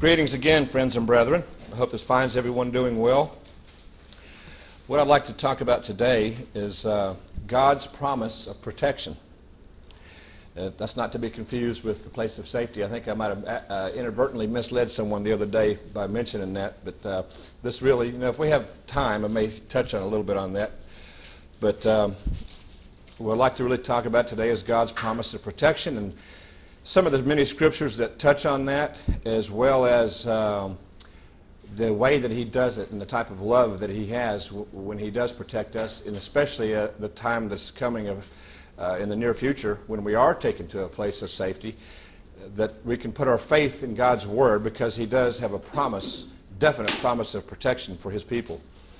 Greetings again, friends and brethren. I hope this finds everyone doing well. What I'd like to talk about today is God's promise of protection. That's not to be confused with the place of safety. I think I might have inadvertently misled someone the other day by mentioning that, but this really, if we have time, I may touch on a little bit on that. But what I'd like to really talk about today is God's promise of protection, and some of the many scriptures that touch on that, as well as the way that he does it and the type of love that he has when he does protect us, and especially the time that's coming in the near future when we are taken to a place of safety, that we can put our faith in God's Word because he does have a promise, definite promise of protection for his people.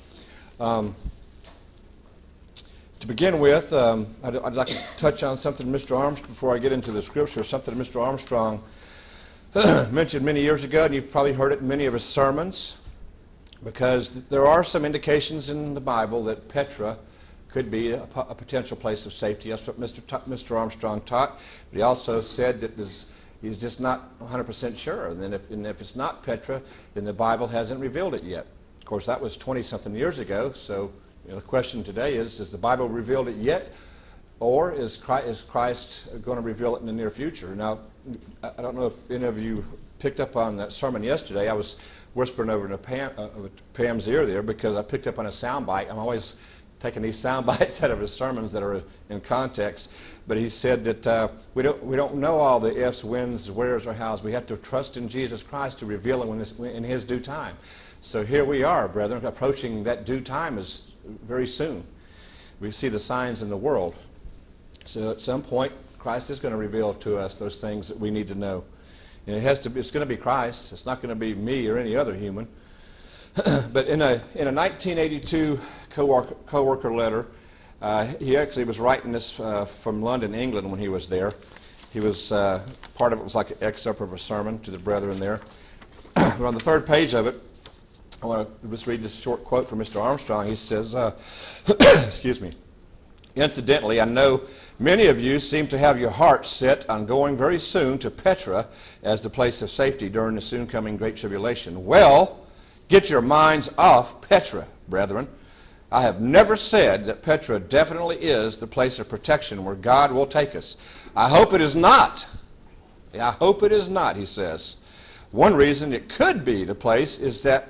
To begin with, I'd like to touch on something Mr. Armstrong, before I get into the scripture, something Mr. Armstrong mentioned many years ago, and you've probably heard it in many of his sermons, because there are some indications in the Bible that Petra could be a potential place of safety. That's what Mr. Armstrong taught. But he also said that he's just not 100% sure. And if it's not Petra, then the Bible hasn't revealed it yet. Of course, that was 20-something years ago, so the question today is, has the Bible revealed it yet, or is Christ going to reveal it in the near future? Now, I don't know if any of you picked up on that sermon yesterday. I was whispering over to Pam's ear there because I picked up on a sound bite. I'm always taking these sound bites out of his sermons that are in context. But he said that we don't know all the ifs, whens, wheres, or hows. We have to trust in Jesus Christ to reveal it in his due time. So here we are, brethren, approaching that due time is very soon. We see the signs in the world. So at some point, Christ is going to reveal to us those things that we need to know. And it's going to be Christ. It's not going to be me or any other human. But in a 1982 co-worker letter, he actually was writing this from London, England, when he was there. He was part of it was like an excerpt of a sermon to the brethren there. But on the third page of it, I want to just read this short quote from Mr. Armstrong. He says, excuse me, "Incidentally, I know many of you seem to have your hearts set on going very soon to Petra as the place of safety during the soon coming Great Tribulation. Well, get your minds off Petra, brethren. I have never said that Petra definitely is the place of protection where God will take us. I hope it is not. I hope it is not," he says. "One reason it could be the place is that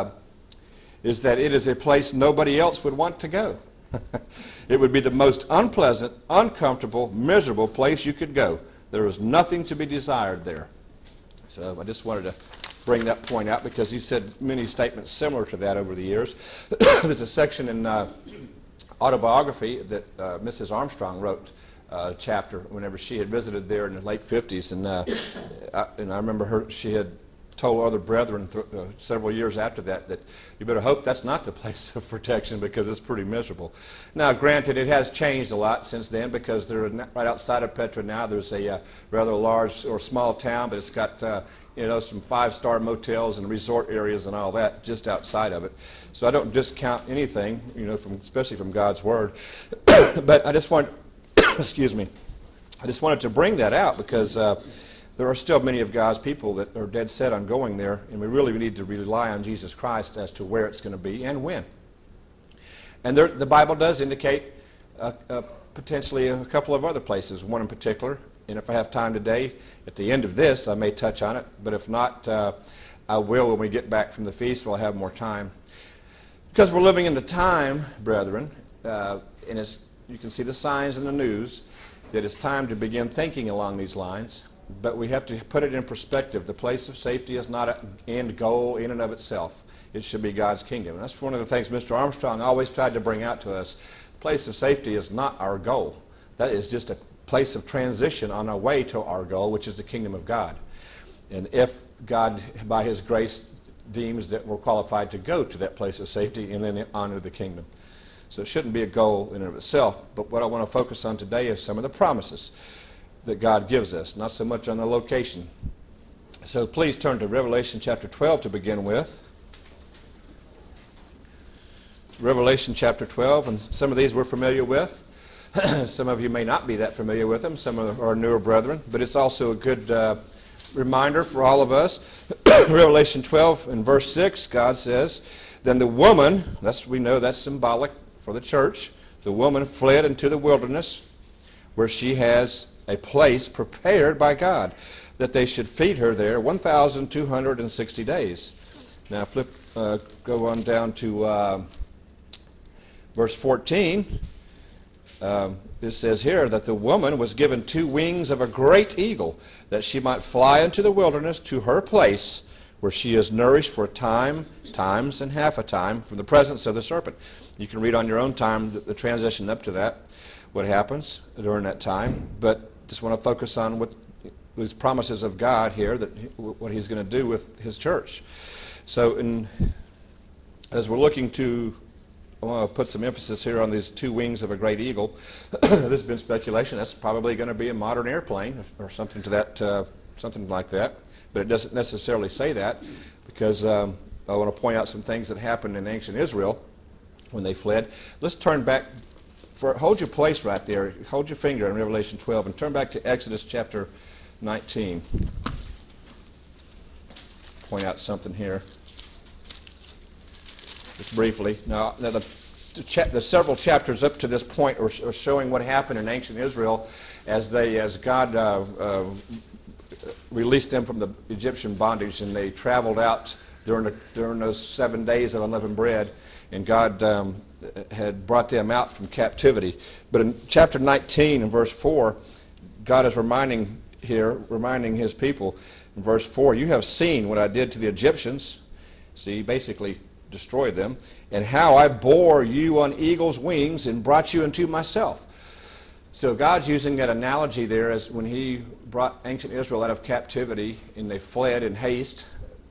it is a place nobody else would want to go. It would be the most unpleasant, uncomfortable, miserable place you could go. There is nothing to be desired there." So I just wanted to bring that point out because he said many statements similar to that over the years. There's a section in autobiography that Mrs. Armstrong wrote, chapter whenever she had visited there in the late 50s, and I remember she had told other brethren several years after that you better hope that's not the place of protection because it's pretty miserable. Now, granted, it has changed a lot since then because they're right outside of Petra now. There's a rather large or small town, but it's got some five-star motels and resort areas and all that just outside of it. So I don't discount anything, especially from God's Word. But I just want, excuse me, I just wanted to bring that out because there are still many of God's people that are dead set on going there, and we really need to rely on Jesus Christ as to where it's going to be and when. And the Bible does indicate potentially a couple of other places, one in particular, and if I have time today, at the end of this, I may touch on it, but if not, I will when we get back from the feast. We'll have more time. Because we're living in the time, brethren, and you can see the signs in the news, that it's time to begin thinking along these lines. But we have to put it in perspective. The place of safety is not an end goal in and of itself. It should be God's kingdom. And that's one of the things Mr. Armstrong always tried to bring out to us. The place of safety is not our goal. That is just a place of transition on our way to our goal, which is the kingdom of God. And if God, by his grace, deems that we're qualified to go to that place of safety and then honor the kingdom. So it shouldn't be a goal in and of itself. But what I want to focus on today is some of the promises that God gives us, not so much on the location. So please turn to Revelation chapter 12 to begin with. Revelation chapter 12, and some of these we're familiar with. Some of you may not be that familiar with them. Some of our newer brethren, but it's also a good reminder for all of us. Revelation 12 and verse 6, God says, then the woman, we know that's symbolic for the church, the woman fled into the wilderness where she has a place prepared by God that they should feed her there 1,260 days. Now go on down to verse 14. It says here that the woman was given 2 wings of a great eagle, that she might fly into the wilderness to her place, where she is nourished for times and half a time from the presence of the serpent. You can read on your own time the transition up to that, what happens during that time. But just want to focus on what these promises of God here, what he's going to do with his church. So as we're looking to, I want to put some emphasis here on these 2 wings of a great eagle. This has been speculation. That's probably going to be a modern airplane or something to that, something like that. But it doesn't necessarily say that, because I want to point out some things that happened in ancient Israel when they fled. Let's turn back. Hold your place right there. Hold your finger in Revelation 12 and turn back to Exodus chapter 19. Point out something here, just briefly. Now the several chapters up to this point are showing what happened in ancient Israel as God released them from the Egyptian bondage, and they traveled out during those 7 days of unleavened bread, and God had brought them out from captivity. But in chapter 19 and verse 4, God is reminding his people in verse 4, you have seen what I did to the Egyptians. See, basically destroyed them, and how I bore you on eagle's wings and brought you into myself. So God's using that analogy there as when he brought ancient Israel out of captivity and they fled in haste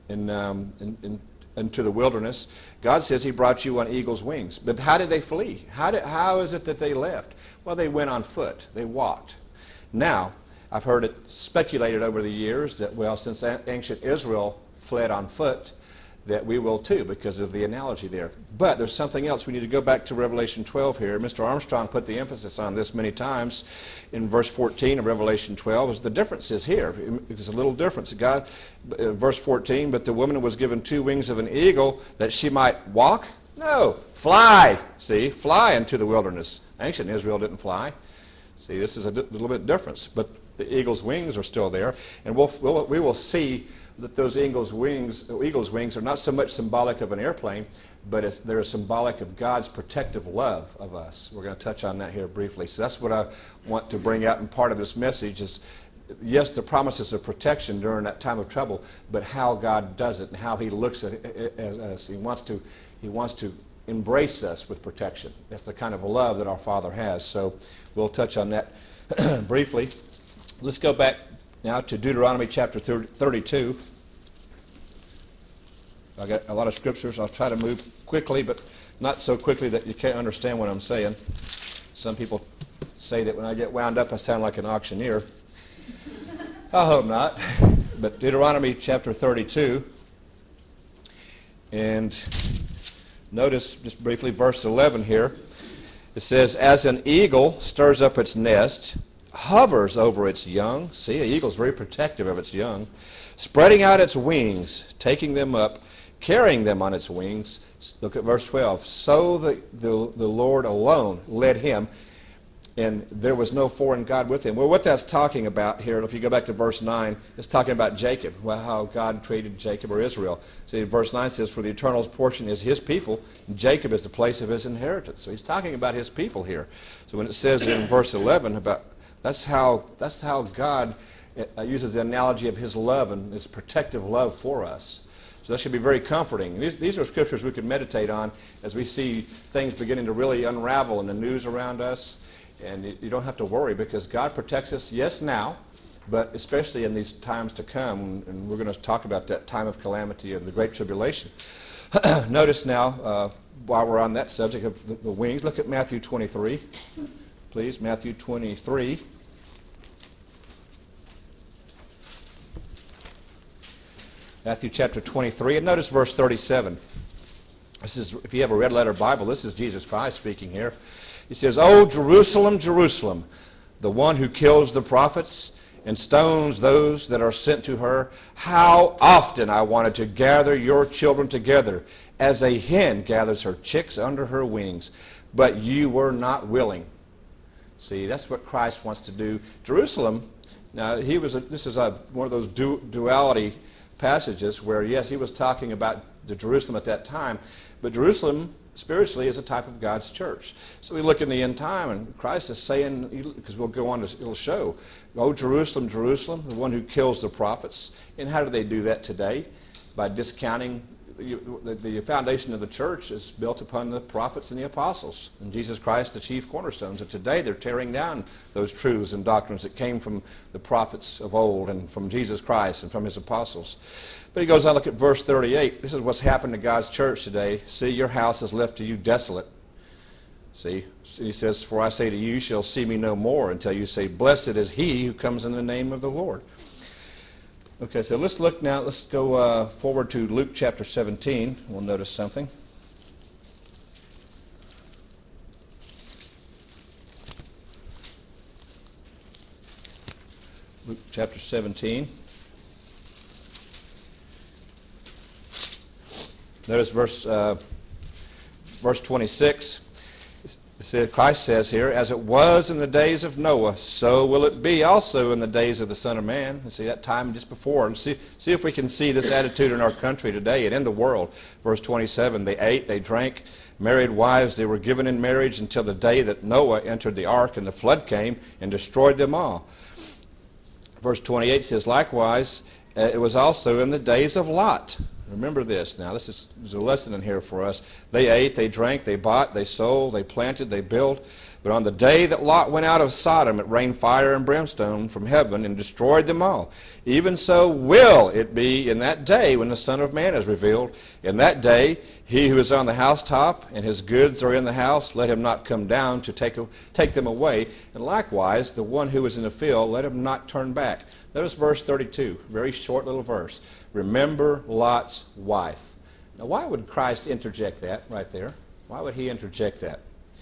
into the wilderness. God says he brought you on eagle's wings. But how did they flee? How is it that they left? Well, they went on foot. They walked. Now, I've heard it speculated over the years that, well, since ancient Israel fled on foot, that we will too, because of the analogy there. But there's something else. We need to go back to Revelation 12 here. Mr. Armstrong put the emphasis on this many times in verse 14 of Revelation 12. As the difference is here. It's a little difference. Verse 14, but the woman was given 2 wings of an eagle that she might walk? No, fly. See, fly into the wilderness. Ancient Israel didn't fly. See, this is a little bit difference. But the eagle's wings are still there. And we will see that those eagle's wings are not so much symbolic of an airplane, but they're symbolic of God's protective love of us. We're going to touch on that here briefly. So that's what I want to bring out in part of this message is, yes, the promises of protection during that time of trouble, but how God does it and how he looks at it as he wants to embrace us with protection. That's the kind of love that our Father has. So we'll touch on that briefly. Let's go back now to Deuteronomy chapter 32. I've got a lot of scriptures. I'll try to move quickly, but not so quickly that you can't understand what I'm saying. Some people say that when I get wound up, I sound like an auctioneer. I hope not. But Deuteronomy chapter 32. And notice just briefly verse 11 here. It says, as an eagle stirs up its nest, hovers over its young. See, an eagle's very protective of its young. Spreading out its wings, taking them up, carrying them on its wings. Look at verse 12. So the Lord alone led him, and there was no foreign God with him. Well, what that's talking about here, if you go back to verse 9, it's talking about Jacob, well, how God treated Jacob or Israel. See, verse 9 says, for the eternal's portion is his people, and Jacob is the place of his inheritance. So he's talking about his people here. So when it says in verse 11 about That's how God uses the analogy of his love and his protective love for us. So that should be very comforting. These are scriptures we can meditate on as we see things beginning to really unravel in the news around us. And you don't have to worry because God protects us, yes, now, but especially in these times to come. And we're going to talk about that time of calamity of the Great Tribulation. Notice now, while we're on that subject of the wings, look at Matthew 23. Please, Matthew 23. Matthew chapter 23, and notice verse 37. This is, if you have a red letter Bible, this is Jesus Christ speaking here. He says, "O Jerusalem, Jerusalem, the one who kills the prophets and stones those that are sent to her. How often I wanted to gather your children together, as a hen gathers her chicks under her wings, but you were not willing. See, that's what Christ wants to do. Jerusalem, now this is one of those duality passages where, yes, he was talking about the Jerusalem at that time, but Jerusalem spiritually is a type of God's church. So we look in the end time, and Christ is saying, because we'll go on to, it'll show, "Oh, Jerusalem, Jerusalem, the one who kills the prophets." And how do they do that today? By discounting. The foundation of the church is built upon the prophets and the apostles, and Jesus Christ, the chief cornerstones. And today they're tearing down those truths and doctrines that came from the prophets of old and from Jesus Christ and from his apostles. But he goes on, look at verse 38. This is what's happened to God's church today. "See, your house is left to you desolate." See, he says, "For I say to you, you shall see me no more until you say, blessed is he who comes in the name of the Lord." Okay, so let's look now, let's go forward to Luke chapter 17. We'll notice something. Luke chapter 17. Notice verse 26. Christ says here, "As it was in the days of Noah, so will it be also in the days of the Son of Man." And see that time just before. And see if we can see this attitude in our country today and in the world. Verse 27, "They ate, they drank, married wives, they were given in marriage until the day that Noah entered the ark, and the flood came and destroyed them all." Verse 28 says, "Likewise, it was also in the days of Lot." Remember this. Now, there's a lesson in here for us. "They ate, they drank, they bought, they sold, they planted, they built. But on the day that Lot went out of Sodom, it rained fire and brimstone from heaven and destroyed them all. Even so will it be in that day when the Son of Man is revealed. In that day, he who is on the housetop and his goods are in the house, let him not come down to take them away. And likewise, the one who is in the field, let him not turn back." Notice verse 32, very short little verse. "Remember Lot's wife." Now, why would Christ interject that right there? Why would he interject that?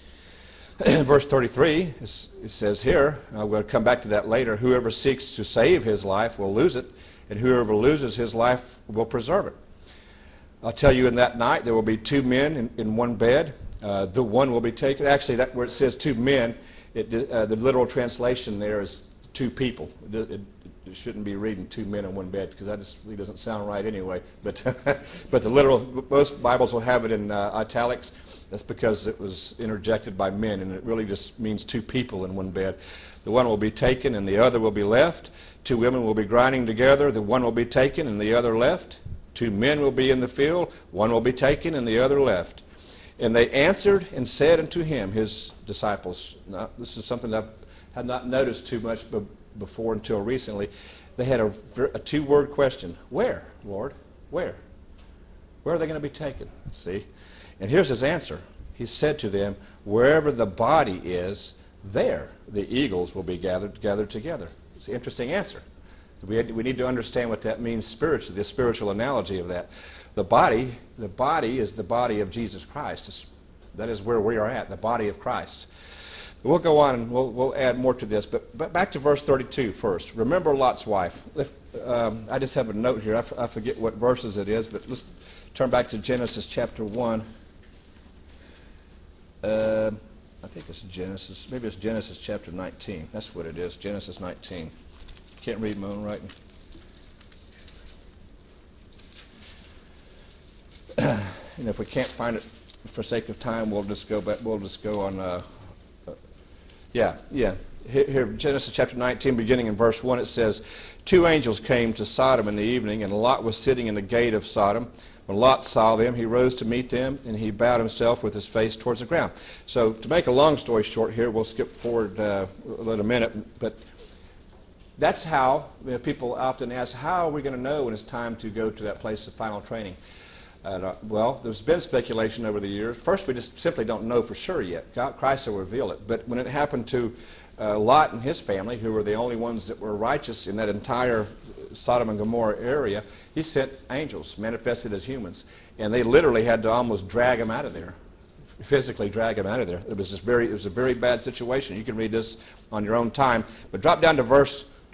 Verse 33, it says here, we'll come back to that later, "Whoever seeks to save his life will lose it, and whoever loses his life will preserve it. I'll tell you, in that night there will be two men in one bed. The one will be taken." Actually, that where it says two men, the literal translation there is two people. It shouldn't be reading two men in one bed, because that just really doesn't sound right anyway. But but the literal, most Bibles will have it in italics. That's because it was interjected by men, and it really just means two people in one bed. "The one will be taken and the other will be left. Two women will be grinding together. The one will be taken and the other left. Two men will be in the field. One will be taken and the other left." And they answered and said unto him, his disciples. Now, this is something that I had not noticed too much before until recently. They had a two-word question. "Where, Lord? Where? Where are they going to be taken?" See? And here's his answer. He said to them, "Wherever the body is, there the eagles will be gathered together." It's an interesting answer. So we need to understand what that means spiritually, the spiritual analogy of that. The body is the body of Jesus Christ. That is where we are at, the body of Christ. We'll go on and we'll add more to this, but back to verse 32 first. "Remember Lot's wife." I just have a note here. I forget what verses it is, but let's turn back to Genesis chapter 1. I think it's Genesis. Maybe it's Genesis chapter 19. That's what it is, Genesis 19. Can't read my own writing. And if we can't find it for sake of time, we'll just go back. We'll just go on. Here, Genesis chapter 19, beginning in verse 1, it says, "Two angels came to Sodom in the evening, and Lot was sitting in the gate of Sodom. When Lot saw them, he rose to meet them, and he bowed himself with his face towards the ground." So to make a long story short here, we'll skip forward a minute, but that's how people often ask, how are we going to know when it's time to go to that place of final training? Well, there's been speculation over the years. First, we just simply don't know for sure yet. Christ will reveal it. But when it happened to Lot and his family, who were the only ones that were righteous in that entire Sodom and Gomorrah area, he sent angels manifested as humans. And they literally had to almost drag him out of there, physically drag him out of there. It was a very bad situation. You can read this on your own time. But drop down to verse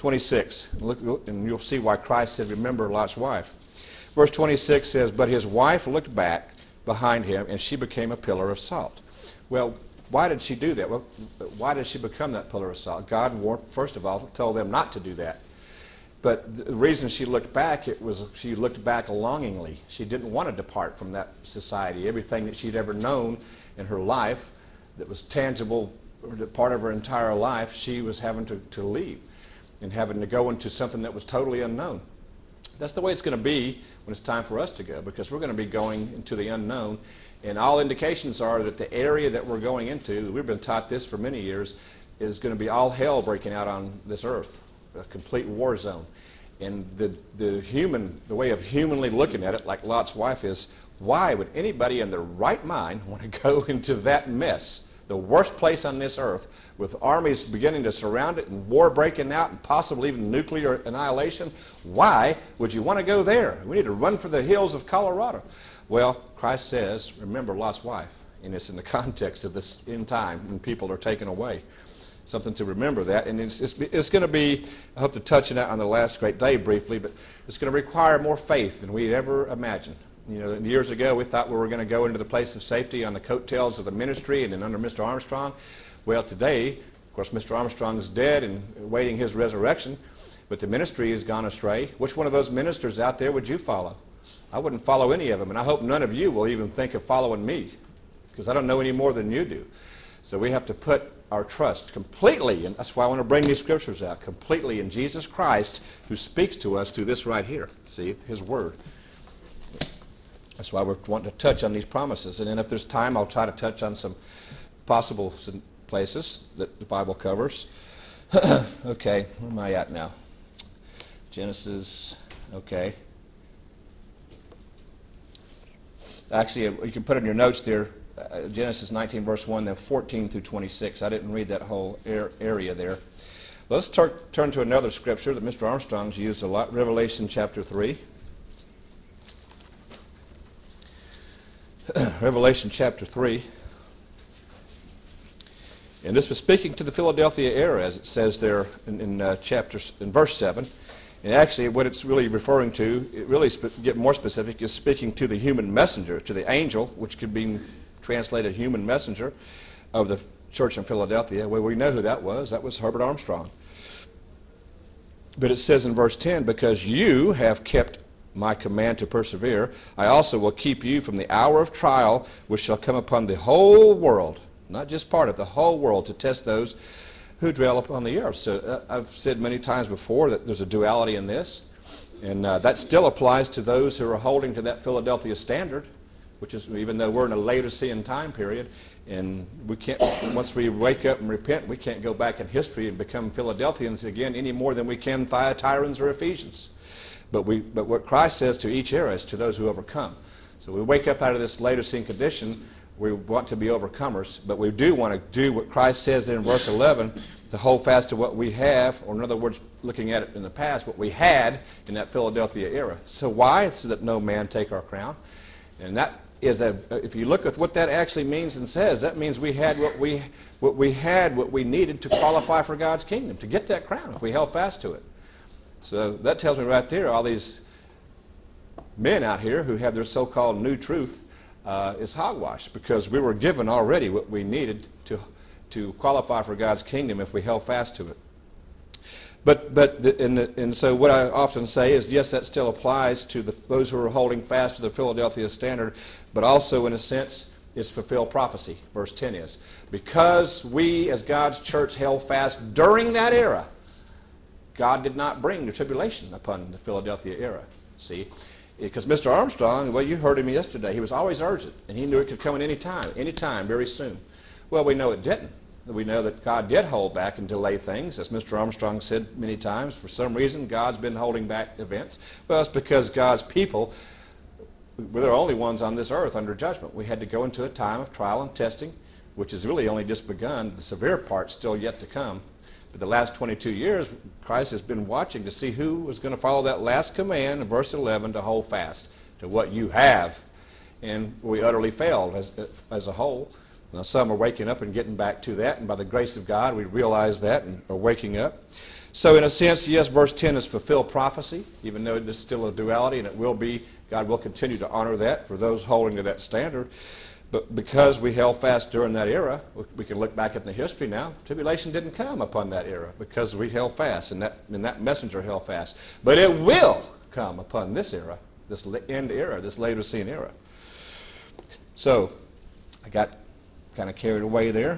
26. Look, and you'll see why Christ said, remember Lot's wife. Verse 26 says, but his wife looked back behind him, and she became a pillar of salt. Well, why did she do that? Well, why did she become that pillar of salt? God, first of all, told them not to do that. But the reason she looked back, it was she looked back longingly. She didn't want to depart from that society. Everything that she'd ever known in her life that was tangible, or part of her entire life, she was having to leave and having to go into something that was totally unknown. That's the way it's going to be when it's time for us to go, because we're going to be going into the unknown. And all indications are that the area that we're going into, we've been taught this for many years, is going to be all hell breaking out on this earth, a complete war zone. And the way of humanly looking at it, like Lot's wife is, why would anybody in their right mind want to go into that mess, the worst place on this earth, with armies beginning to surround it and war breaking out and possibly even nuclear annihilation? Why would you want to go there? We need to run for the hills of Colorado. Well, Christ says, remember Lot's wife, and it's in the context of this end time when people are taken away. Something to remember that, and it's going to be, I hope to touch on that on the last great day briefly, but it's going to require more faith than we'd ever imagined. You know, years ago we thought we were going to go into the place of safety on the coattails of the ministry and then under Mr. Armstrong. Well, today, of course, Mr. Armstrong is dead and awaiting his resurrection, but the ministry has gone astray. Which one of those ministers out there would you follow? I wouldn't follow any of them, and I hope none of you will even think of following me, because I don't know any more than you do. So we have to put our trust completely, and that's why I want to bring these scriptures out, completely in Jesus Christ, who speaks to us through this right here. See, his word. That's why we're wanting to touch on these promises. And then if there's time, I'll try to touch on some possible places that the Bible covers. Okay, where am I at now? Genesis, okay. Actually, you can put in your notes there, Genesis 19, verse 1, then 14 through 26. I didn't read that whole area there. Let's turn to another scripture that Mr. Armstrong's used a lot, Revelation chapter 3. Revelation chapter 3. And this was speaking to the Philadelphia era, as it says there in verse 7. And actually, what it's really referring to, it really get more specific, is speaking to the human messenger, to the angel, which could be translated human messenger of the church in Philadelphia. Well, we know who that was. That was Herbert Armstrong. But it says in verse 10, because you have kept my command to persevere, I also will keep you from the hour of trial which shall come upon the whole world, not just part of the whole world, to test those who dwell upon the earth. So I've said many times before that there's a duality in this, and that still applies to those who are holding to that Philadelphia standard, which is, even though we're in a Laodicean time period, and we can't, once we wake up and repent, we can't go back in history and become Philadelphians again any more than we can Thyatirans or Ephesians. But what Christ says to each era is to those who overcome. So we wake up out of this Laodicean condition. We want to be overcomers, but we do want to do what Christ says in verse 11, to hold fast to what we have, or in other words, looking at it in the past, what we had in that Philadelphia era. So why? So that no man take our crown. And that is, if you look at what that actually means and says, that means we had what we needed to qualify for God's kingdom, to get that crown, if we held fast to it. So that tells me right there, all these men out here who have their so-called new truth is hogwash, because we were given already what we needed to qualify for God's kingdom if we held fast to it. And so what I often say is, yes, that still applies to those who are holding fast to the Philadelphia standard, but also in a sense it's fulfilled prophecy. Verse 10 is, because we as God's church held fast during that era, God did not bring the tribulation upon the Philadelphia era. See? Because Mr. Armstrong, well, you heard him yesterday, he was always urgent, and he knew it could come at any time, very soon. Well, we know it didn't. We know that God did hold back and delay things, as Mr. Armstrong said many times. For some reason, God's been holding back events. Well, it's because God's people were the only ones on this earth under judgment. We had to go into a time of trial and testing, which has really only just begun. The severe part's still yet to come. But the last 22 years, Christ has been watching to see who was going to follow that last command in verse 11, to hold fast to what you have. And we utterly failed as a whole. Now, some are waking up and getting back to that, and by the grace of God, we realize that and are waking up. So in a sense, yes, verse 10 is fulfilled prophecy, even though there's still a duality, and it will be, God will continue to honor that for those holding to that standard. But because we held fast during that era, we can look back at the history now, tribulation didn't come upon that era because we held fast, and that messenger held fast. But it will come upon this era, this end era, this Laodicean era. So I got kind of carried away there.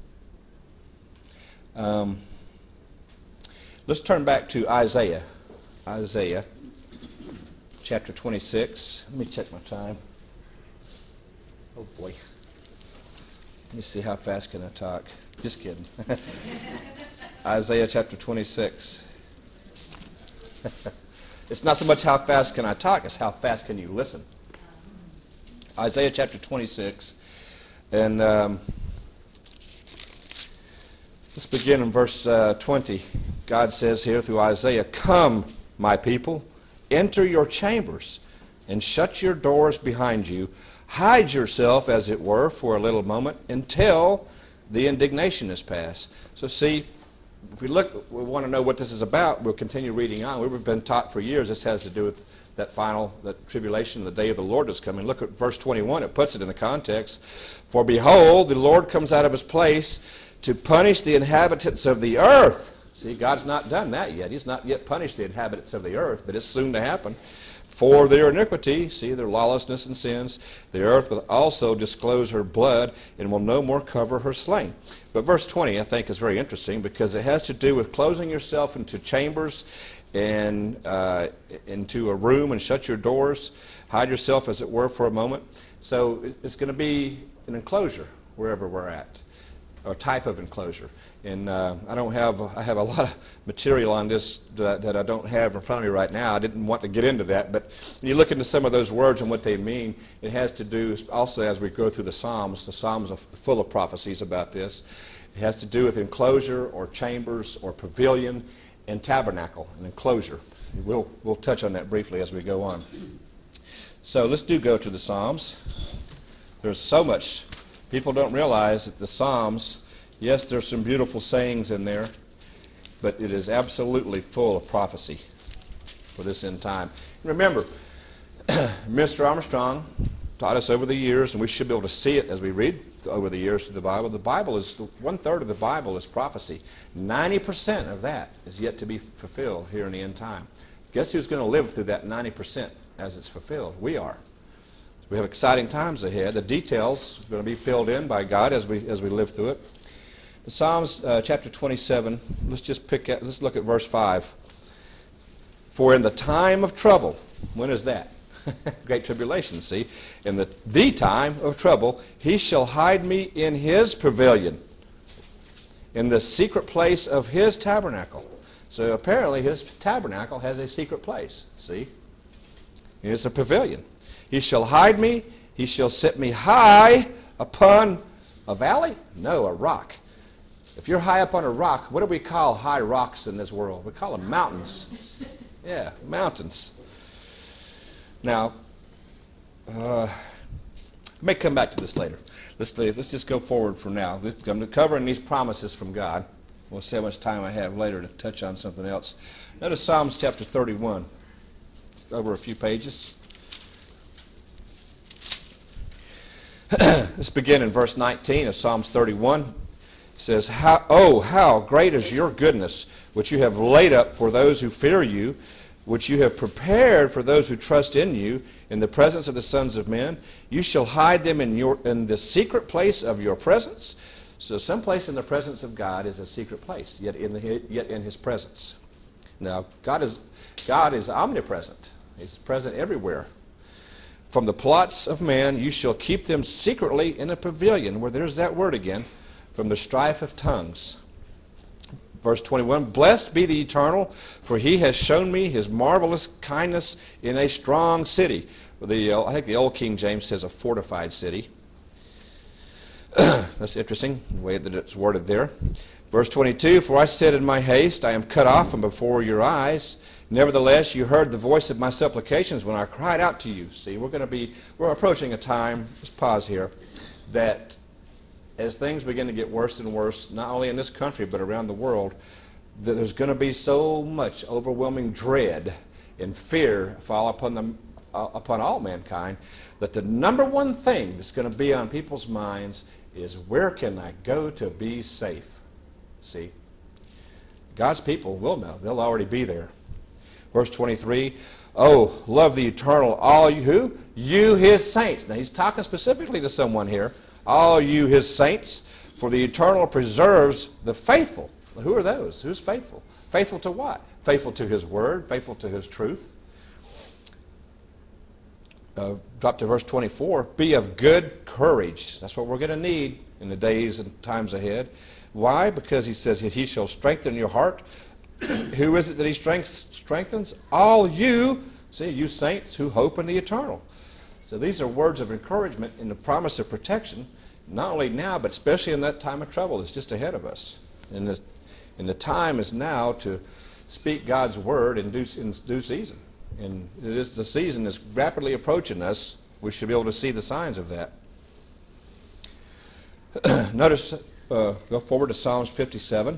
Let's turn back to Isaiah. Isaiah chapter 26. Let me check my time. Oh boy. Let me see how fast can I talk. Just kidding. Isaiah chapter 26. It's not so much how fast can I talk, it's how fast can you listen. Isaiah chapter 26. And let's begin in verse 20. God says here through Isaiah, "Come, my people, enter your chambers, and shut your doors behind you. Hide yourself, as it were, for a little moment, until the indignation is past." So see, if we want to know what this is about, we'll continue reading on. We've been taught for years this has to do with that tribulation, the day of the Lord is coming. Look at verse 21. It puts it in the context. "For behold, the Lord comes out of his place to punish the inhabitants of the earth." See, God's not done that yet. He's not yet punished the inhabitants of the earth, but it's soon to happen. "For their iniquity," see, their lawlessness and sins, "the earth will also disclose her blood and will no more cover her slain." But verse 20, I think, is very interesting because it has to do with closing yourself into chambers and into a room and shut your doors, hide yourself, as it were, for a moment. So it's going to be an enclosure wherever we're at, or type of enclosure. And I have a lot of material on this that I don't have in front of me right now. I didn't want to get into that, but when you look into some of those words and what they mean, it has to do also as we go through the Psalms are full of prophecies about this. It has to do with enclosure or chambers or pavilion and tabernacle, an enclosure. We'll touch on that briefly as we go on. So let's go to the Psalms. There's so much. People don't realize that the Psalms, yes, there's some beautiful sayings in there, but it is absolutely full of prophecy for this end time. Remember, Mr. Armstrong taught us over the years, and we should be able to see it as we read over the years through the Bible. The Bible is, 1/3 of the Bible is prophecy. 90% of that is yet to be fulfilled here in the end time. Guess who's going to live through that 90% as it's fulfilled? We are. We have exciting times ahead. The details are going to be filled in by God as we live through it. The Psalms chapter 27, let's look at verse 5. "For in the time of trouble," when is that? Great tribulation, see? "In the time of trouble, he shall hide me in his pavilion, in the secret place of his tabernacle." So apparently his tabernacle has a secret place, see? It's a pavilion. "He shall hide me, he shall set me high upon a valley?" No, a rock. If you're high up on a rock, what do we call high rocks in this world? We call them mountains. Yeah, mountains. Now, I may come back to this later. Let's just go forward for now. I'm covering these promises from God. We'll see how much time I have later to touch on something else. Notice Psalms chapter 31. It's over a few pages. Let's begin in verse 19 of Psalms 31. It says, how great is your goodness, which you have laid up for those who fear you, which you have prepared for those who trust in you, in the presence of the sons of men. You shall hide them in the secret place of your presence. So someplace in the presence of God is a secret place, yet in his presence. Now, God is omnipresent. He's present everywhere. "From the plots of man you shall keep them secretly in a pavilion," where there's that word again, "from the strife of tongues." Verse 21, "Blessed be the Eternal, for he has shown me his marvelous kindness in a strong city." I think the old King James says a fortified city. That's interesting, the way that it's worded there. Verse 22, "For I said in my haste, I am cut off from before your eyes. Nevertheless, you heard the voice of my supplications when I cried out to you." See, we're approaching a time, let's pause here, that as things begin to get worse and worse, not only in this country but around the world, that there's going to be so much overwhelming dread and fear fall upon all mankind, that the number one thing that's going to be on people's minds is, where can I go to be safe? See, God's people will know. They'll already be there. Verse 23, oh, love the eternal, all you who? You, his saints. Now, he's talking specifically to someone here. All you, his saints, for the eternal preserves the faithful. Who are those? Who's faithful? Faithful to what? Faithful to his word, faithful to his truth. Drop to verse 24. Be of good courage. That's what we're going to need in the days and times ahead. Why? Because he says he shall strengthen your heart. Who is it that he strengthens? All you, see, you saints who hope in the eternal. So these are words of encouragement and the promise of protection, not only now, but especially in that time of trouble that's just ahead of us. And the time is now to speak God's word in due season. And the season is rapidly approaching us. We should be able to see the signs of that. Notice, go forward to Psalms 57.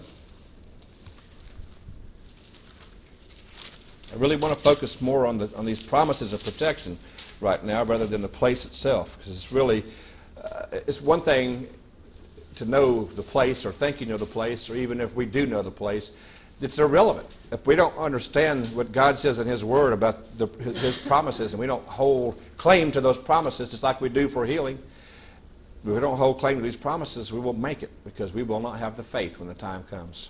I really want to focus more on these promises of protection right now rather than the place itself, because it's really, it's one thing to know the place or think you know the place, or even if we do know the place, it's irrelevant. If we don't understand what God says in his word about his promises, and we don't hold claim to those promises, just like we do for healing, if we don't hold claim to these promises, we won't make it, because we will not have the faith when the time comes.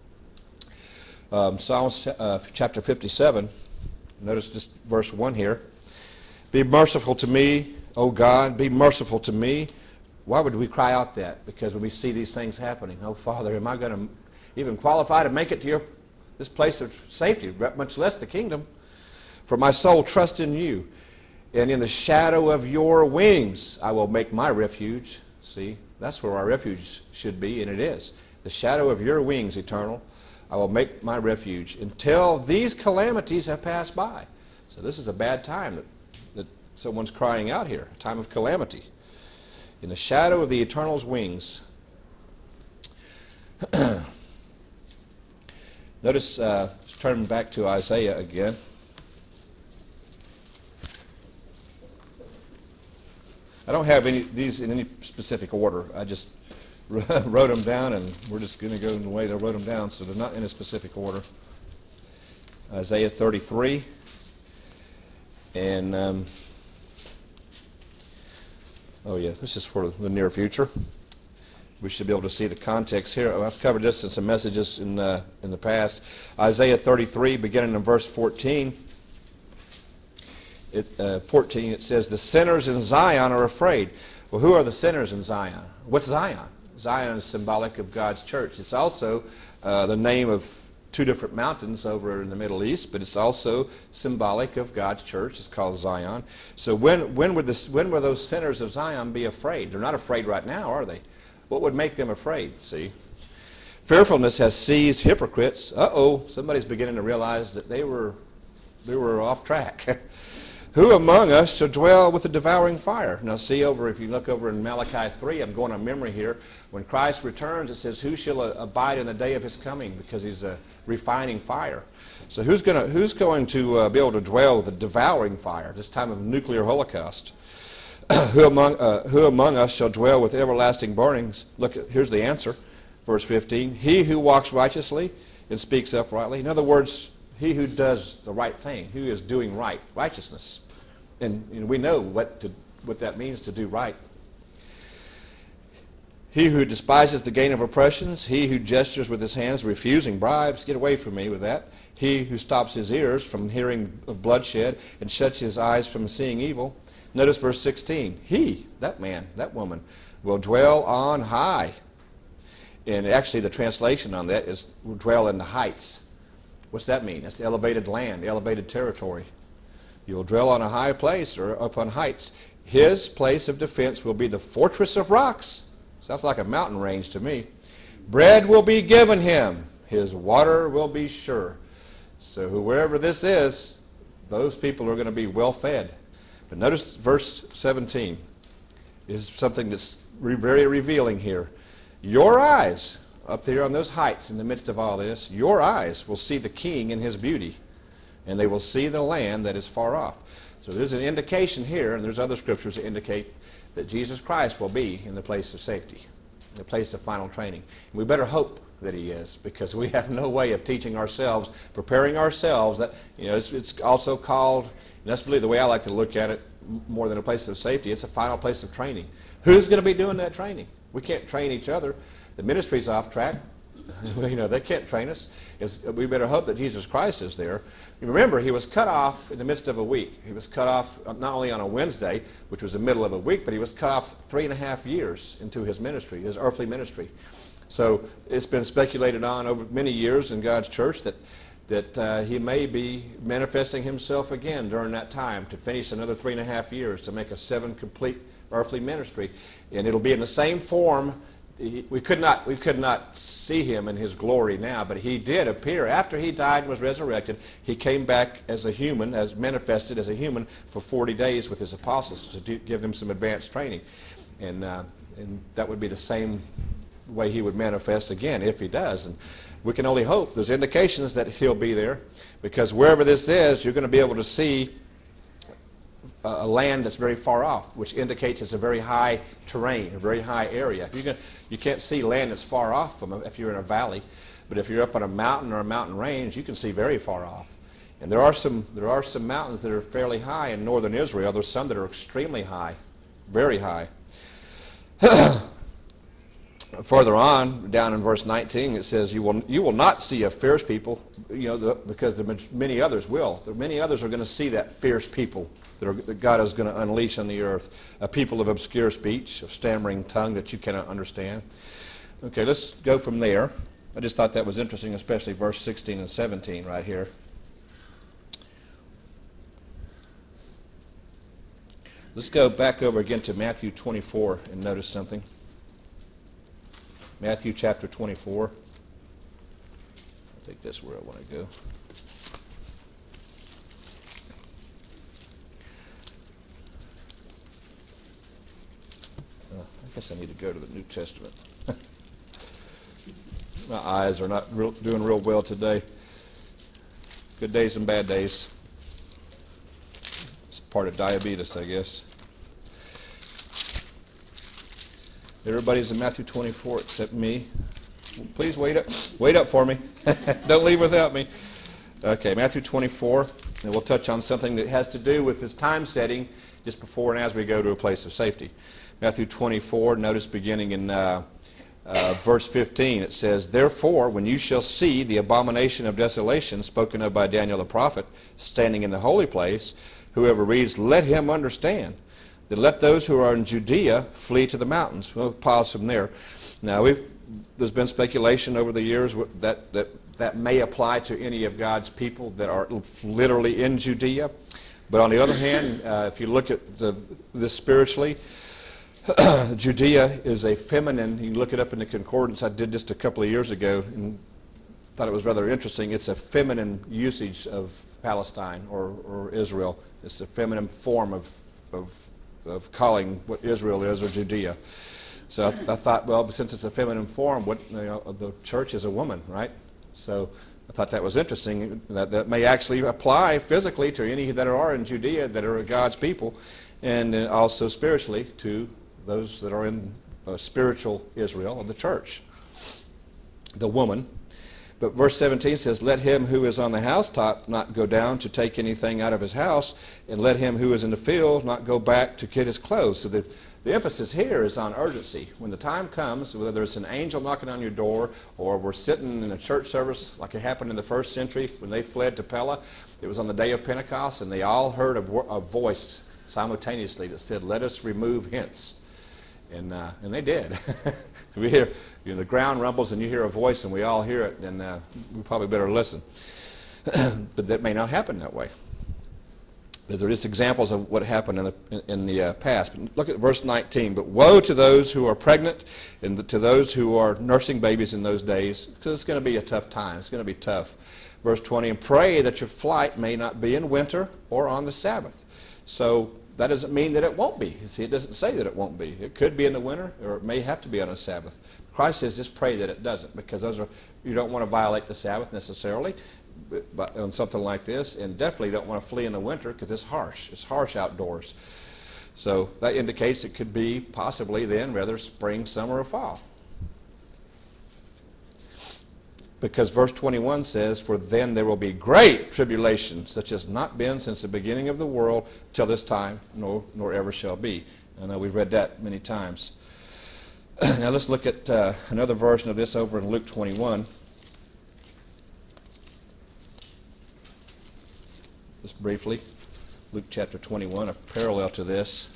Psalms chapter 57, notice just verse 1 here. Be merciful to me, O God, be merciful to me. Why would we cry out that? Because when we see these things happening, oh Father, am I going to even qualify to make it to this place of safety, much less the kingdom? For my soul trusts in you, and in the shadow of your wings I will make my refuge. See, that's where our refuge should be, and it is. The shadow of your wings, eternal, I will make my refuge until these calamities have passed by. So this is a bad time that someone's crying out here, a time of calamity. In the shadow of the Eternal's wings. Notice, let's turn back to Isaiah again. I don't have these in any specific order. I just wrote them down, and we're just going to go in the way they wrote them down, so they're not in a specific order. Isaiah 33, and oh yeah, this is for the near future. We should be able to see the context here. I've covered this in some messages in the past. Isaiah 33, beginning in verse 14. 14, it says, the sinners in Zion are afraid. Well, who are the sinners in Zion? What's Zion? Zion is symbolic of God's church. It's also the name of two different mountains over in the Middle East, but it's also symbolic of God's church. It's called Zion. So when will those sinners of Zion be afraid? They're not afraid right now, are they? What would make them afraid? See, fearfulness has seized hypocrites. Somebody's beginning to realize that they were off track. Who among us shall dwell with the devouring fire? Now see if you look over in Malachi 3, I'm going on memory here. When Christ returns, it says, who shall abide in the day of his coming? Because he's a refining fire. So who's going to be able to dwell with the devouring fire, this time of nuclear holocaust? Who among us shall dwell with everlasting burnings? Look, here's the answer. Verse 15, he who walks righteously and speaks uprightly. In other words, he who does the right thing, who is doing right, righteousness. And we know what that means to do right. He who despises the gain of oppressions, he who gestures with his hands, refusing bribes, get away from me with that. He who stops his ears from hearing of bloodshed and shuts his eyes from seeing evil. Notice verse 16. He, that man, that woman, will dwell on high. And actually the translation on that is will dwell in the heights. What's that mean? That's elevated land, elevated territory. You will dwell on a high place or up on heights. His place of defense will be the fortress of rocks. Sounds like a mountain range to me. Bread will be given him. His water will be sure. So whoever this is, those people are going to be well fed. But notice verse 17 is something that's very revealing here. Your eyes, up there on those heights in the midst of all this, your eyes will see the king in his beauty, and they will see the land that is far off. So there's an indication here, and there's other scriptures that indicate that Jesus Christ will be in the place of safety, the place of final training. And we better hope that he is, because we have no way of teaching ourselves, preparing ourselves. That, it's also called, and that's really the way I like to look at it, more than a place of safety. It's a final place of training. Who's going to be doing that training? We can't train each other. The ministry's off track. They can't train us. We better hope that Jesus Christ is there. Remember, he was cut off in the midst of a week. He was cut off not only on a Wednesday, which was the middle of a week, but he was cut off 3.5 years into his ministry, his earthly ministry. So it's been speculated on over many years in God's church that he may be manifesting himself again during that time to finish another 3.5 years, to make a 7 complete earthly ministry. And it'll be in the same form. We could not see him in his glory now, but he did appear after he died and was resurrected. He came back as a human, as manifested as a human, for 40 days with his apostles to give them some advanced training, and that would be the same way he would manifest again if he does. And we can only hope. There's indications that he'll be there, because wherever this is, you're going to be able to see a land that's very far off, which indicates it's a very high terrain, a very high area. You can't see land that's far off from if you're in a valley, but if you're up on a mountain or a mountain range, you can see very far off. And there are some mountains that are fairly high in northern Israel. There's some that are extremely high, very high. Further on, down in verse 19, it says, "You will not see a fierce people," because many others will. Many others are going to see that fierce people that God is going to unleash on the earth, a people of obscure speech, of stammering tongue that you cannot understand. Okay, let's go from there. I just thought that was interesting, especially verse 16 and 17 right here. Let's go back over again to Matthew 24 and notice something. Matthew chapter 24. I think that's where I want to go. I guess I need to go to the New Testament. My eyes are not doing real well today. Good days and bad days. It's part of diabetes, I guess. Everybody's in Matthew 24 except me. Please wait up for me. Don't leave without me. Okay, Matthew 24, and we'll touch on something that has to do with this time setting just before and as we go to a place of safety. Matthew 24, notice beginning in verse 15, it says, "Therefore, when you shall see the abomination of desolation spoken of by Daniel the prophet standing in the holy place, whoever reads, let him understand. Then let those who are in Judea flee to the mountains." We'll pause from there. Now, there's been speculation over the years that may apply to any of God's people that are literally in Judea. But on the other hand, if you look at this spiritually, Judea is a feminine. You can look it up in the concordance. I did just a couple of years ago and thought it was rather interesting. It's a feminine usage of Palestine or Israel. It's a feminine form of calling what Israel is, or Judea. So I thought, well, since it's a feminine form, the church is a woman, right? So I thought that was interesting. That may actually apply physically to any that are in Judea that are God's people, and also spiritually to those that are in spiritual Israel of the church, the woman. But verse 17 says, "Let him who is on the housetop not go down to take anything out of his house, and let him who is in the field not go back to get his clothes." So the emphasis here is on urgency. When the time comes, whether it's an angel knocking on your door, or we're sitting in a church service like it happened in the first century when they fled to Pella, it was on the day of Pentecost, and they all heard a voice simultaneously that said, "Let us remove hence." And they did. We hear, the ground rumbles and you hear a voice and we all hear it, and we probably better listen. But that may not happen that way. There are just examples of what happened in the past. But look at verse 19. But woe to those who are pregnant and to those who are nursing babies in those days, because it's going to be a tough time. It's going to be tough. Verse 20, and pray that your flight may not be in winter or on the Sabbath. So that doesn't mean that it won't be. See, it doesn't say that it won't be. It could be in the winter, or it may have to be on a Sabbath. Christ says just pray that it doesn't, because you don't want to violate the Sabbath necessarily but on something like this, and definitely don't want to flee in the winter because it's harsh. It's harsh outdoors. So that indicates it could be possibly then rather spring, summer, or fall. Because verse 21 says, for then there will be great tribulation, such as not been since the beginning of the world till this time, nor ever shall be. I know we've read that many times. Now let's look at another version of this over in Luke 21. Just briefly, Luke chapter 21, a parallel to this.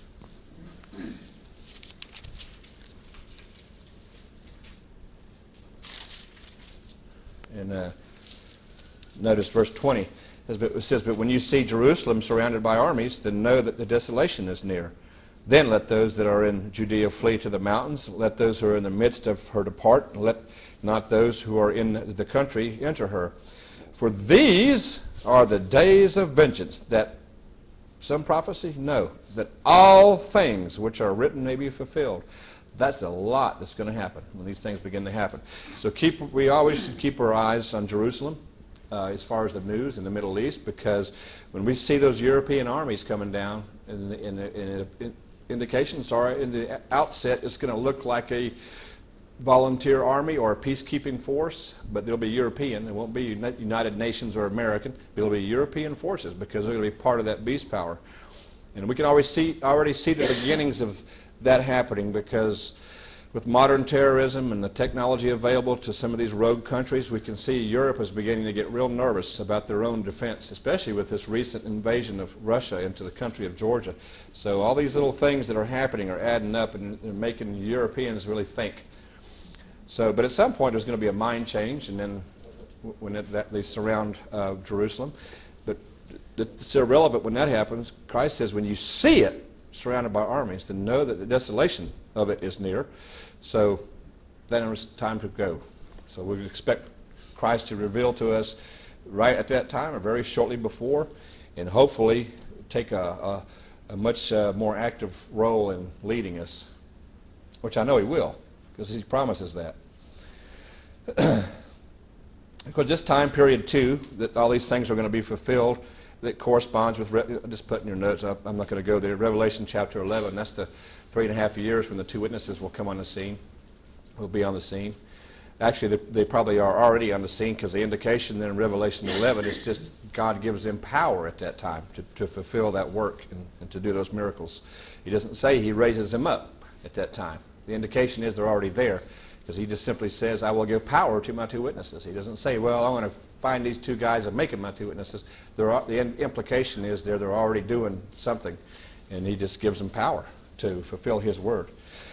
And notice verse 20. It says, but when you see Jerusalem surrounded by armies, then know that the desolation is near. Then let those that are in Judea flee to the mountains. Let those who are in the midst of her depart. And let not those who are in the country enter her. For these are the days of vengeance, that some prophecy? No. That all things which are written may be fulfilled. That's a lot that's going to happen when these things begin to happen. So we always should keep our eyes on Jerusalem as far as the news in the Middle East, because when we see those European armies coming down, indications are in the outset it's going to look like a volunteer army or a peacekeeping force, but they'll be European. It won't be United Nations or American. It'll be European forces, because they're going to be part of that beast power. And we can already see the beginnings of that happening, because with modern terrorism and the technology available to some of these rogue countries, we can see Europe is beginning to get real nervous about their own defense, especially with this recent invasion of Russia into the country of Georgia. So all these little things that are happening are adding up and making Europeans really think. So, but at some point there's going to be a mind change, and then when they surround Jerusalem. But it's irrelevant when that happens. Christ says when you see it surrounded by armies, then know that the desolation of it is near. So then it's time to go. So we expect Christ to reveal to us right at that time or very shortly before, and hopefully take a much more active role in leading us, which I know he will, because he promises that. Because this time period too, that all these things are going to be fulfilled, that corresponds with, just put in your notes, I'm not going to go there, Revelation chapter 11. That's the 3.5 years when the two witnesses will come on the scene, will be on the scene. Actually, they probably are already on the scene, because the indication then in Revelation 11 is just God gives them power at that time to fulfill that work and to do those miracles. He doesn't say he raises them up at that time. The indication is they're already there, because he just simply says, I will give power to my two witnesses. He doesn't say, well, I want to find these two guys and make them my two witnesses. The implication is they're already doing something, and he just gives them power to fulfill his word.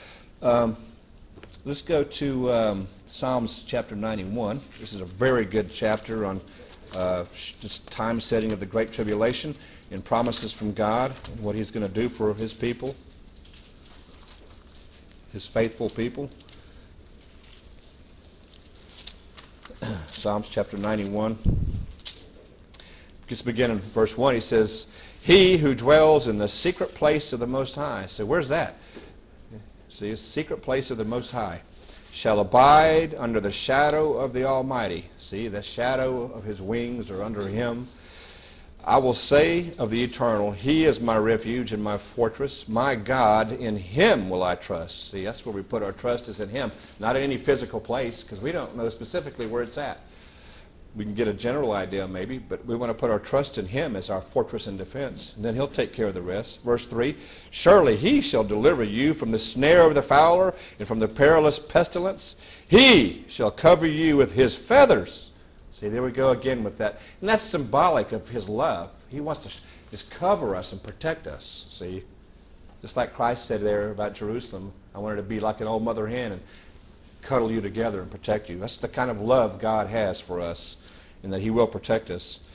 Let's go to Psalms chapter 91. This is a very good chapter on just time setting of the Great Tribulation and promises from God and what he's going to do for his people, his faithful people. Psalms chapter 91. Just begin in verse 1. He says, he who dwells in the secret place of the Most High. So where's that? See, the secret place of the Most High shall abide under the shadow of the Almighty. See, the shadow of his wings are under him. I will say of the Eternal, he is my refuge and my fortress, my God, in him will I trust. See, that's where we put our trust, is in him, not in any physical place, because we don't know specifically where it's at. We can get a general idea maybe, but we want to put our trust in him as our fortress and defense, and then he'll take care of the rest. Verse 3, surely he shall deliver you from the snare of the fowler and from the perilous pestilence. He shall cover you with his feathers. See, there we go again with that. And that's symbolic of his love. He wants to just cover us and protect us, see. Just like Christ said there about Jerusalem, I wanted to be like an old mother hen and cuddle you together and protect you. That's the kind of love God has for us, and that he will protect us.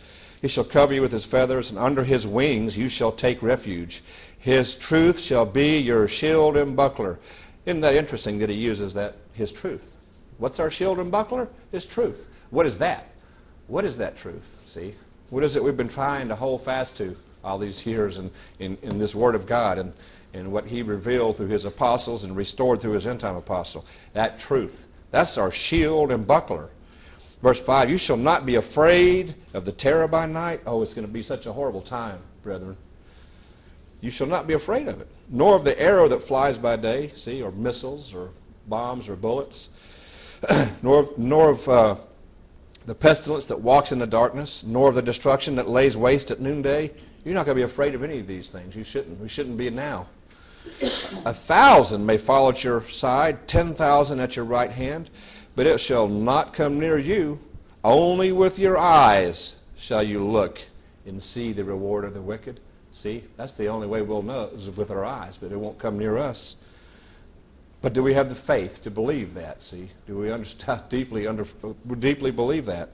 He shall cover you with his feathers, and under his wings you shall take refuge. His truth shall be your shield and buckler. Isn't that interesting that he uses that, his truth? What's our shield and buckler? His truth. What is that? What is that truth? See? What is it we've been trying to hold fast to all these years in this Word of God and what he revealed through his apostles and restored through his end-time apostle? That truth. That's our shield and buckler. Verse 5, you shall not be afraid of the terror by night. Oh, it's going to be such a horrible time, brethren. You shall not be afraid of it. Nor of the arrow that flies by day, see, or missiles or bombs or bullets. nor of the pestilence that walks in the darkness, nor of the destruction that lays waste at noonday. You're not going to be afraid of any of these things. You shouldn't. We shouldn't be now. 1,000 may fall at your side, 10,000 at your right hand, but it shall not come near you. Only with your eyes shall you look and see the reward of the wicked. See, that's the only way we'll know is with our eyes, but it won't come near us. But do we have the faith to believe that? See, do we deeply believe that?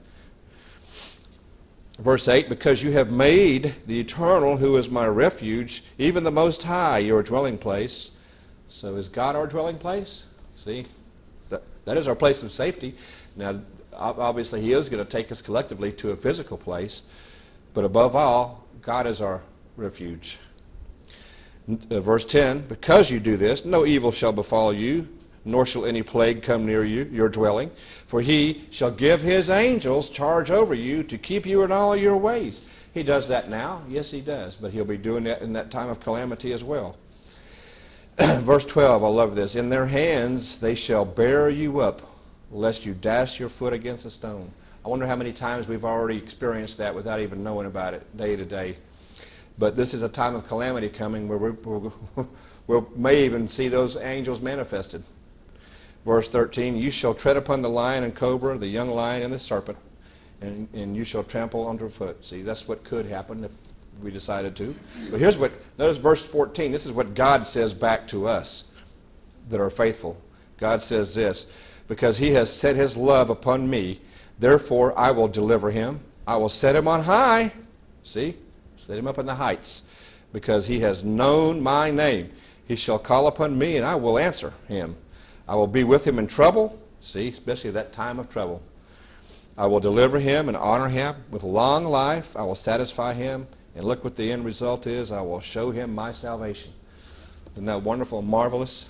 Verse 8, because you have made the Eternal, who is my refuge, even the Most High, your dwelling place. So is God our dwelling place? See, that is our place of safety. Now, obviously, he is going to take us collectively to a physical place, but above all, God is our refuge. Verse 10, because you do this, no evil shall befall you, nor shall any plague come near you, your dwelling. For he shall give his angels charge over you to keep you in all your ways. He does that now. Yes, he does. But he'll be doing that in that time of calamity as well. Verse 12, I love this. In their hands they shall bear you up, lest you dash your foot against a stone. I wonder how many times we've already experienced that without even knowing about it day to day. But this is a time of calamity coming where we may even see those angels manifested. Verse 13, you shall tread upon the lion and cobra, the young lion and the serpent, and you shall trample underfoot. See, that's what could happen if we decided to. But notice verse 14. This is what God says back to us that are faithful. God says this, because he has set his love upon me, therefore I will deliver him. I will set him on high. See? Set him up in the heights, because he has known my name. He shall call upon me, and I will answer him. I will be with him in trouble. See, especially that time of trouble. I will deliver him and honor him with long life. I will satisfy him, and look what the end result is. I will show him my salvation. Isn't that wonderful and marvelous?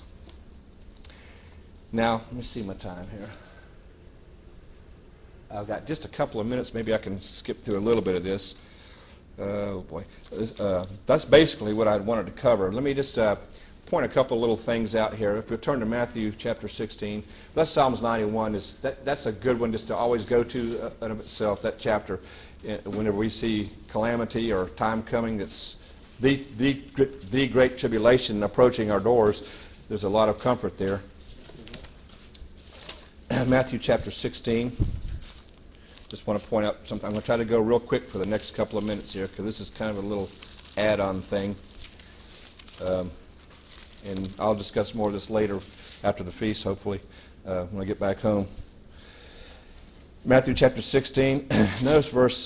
Now, let me see my time here. I've got just a couple of minutes. Maybe I can skip through a little bit of this. Oh boy, that's basically what I wanted to cover. Let me just point a couple of little things out here. If we turn to Matthew chapter 16, that's Psalms 91. That's a good one just to always go to in of itself, that chapter. Whenever we see calamity or time coming that's the great tribulation approaching our doors, there's a lot of comfort there. Matthew chapter 16. Just want to point out something. I'm going to try to go real quick for the next couple of minutes here, because this is kind of a little add-on thing. And I'll discuss more of this later after the feast, hopefully, when I get back home. Matthew chapter 16. Notice verse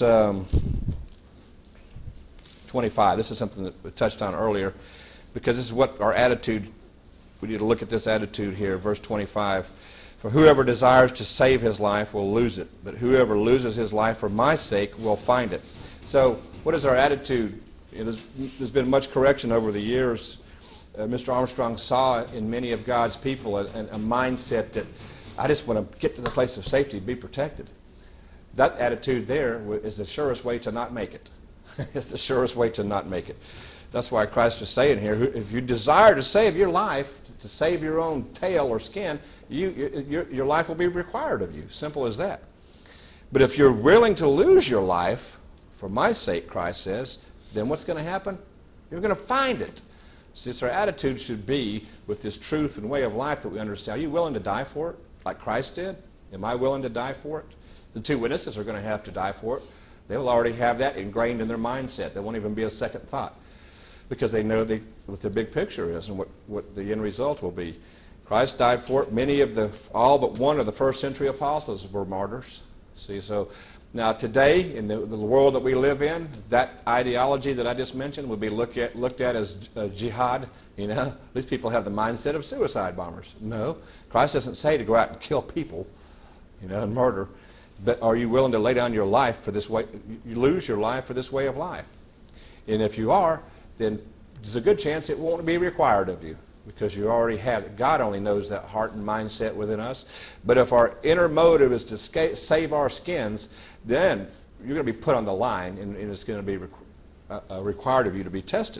25. This is something that we touched on earlier, because this is what our attitude, we need to look at this attitude here. Verse 25. For whoever desires to save his life will lose it, but whoever loses his life for my sake will find it. So what is our attitude? There's been much correction over the years. Mr. Armstrong saw in many of God's people a mindset that I just want to get to the place of safety, be protected. That attitude there is the surest way to not make it. It's the surest way to not make it. That's why Christ is saying here, if you desire to save your life, to save your own tail or skin, your life will be required of you. Simple as that. But if you're willing to lose your life, for my sake, Christ says, then what's going to happen? You're going to find it. See, so our attitude should be with this truth and way of life that we understand. Are you willing to die for it, like Christ did? Am I willing to die for it? The two witnesses are going to have to die for it. They'll already have that ingrained in their mindset. There won't even be a second thought, because they know what the big picture is and what the end result will be. Christ died for it. Many of all but one of the first century apostles were martyrs. See, so Now today, in the world that we live in, that ideology that I just mentioned would be looked at as jihad. You know, these people have the mindset of suicide bombers. No, Christ doesn't say to go out and kill people, you know, and murder. But are you willing to lay down your life for this way? You lose your life for this way of life. And if you are, then there's a good chance it won't be required of you, because you already have it. God only knows that heart and mindset within us. But if our inner motive is to save our skins, then you're going to be put on the line, and it's going to be required of you to be tested.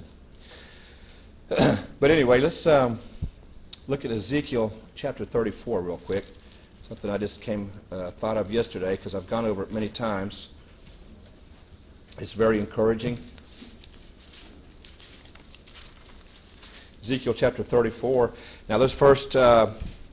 But anyway, let's look at Ezekiel chapter 34 real quick. Something I just thought of yesterday, because I've gone over it many times. It's very encouraging. Ezekiel chapter 34. Now, those first 10,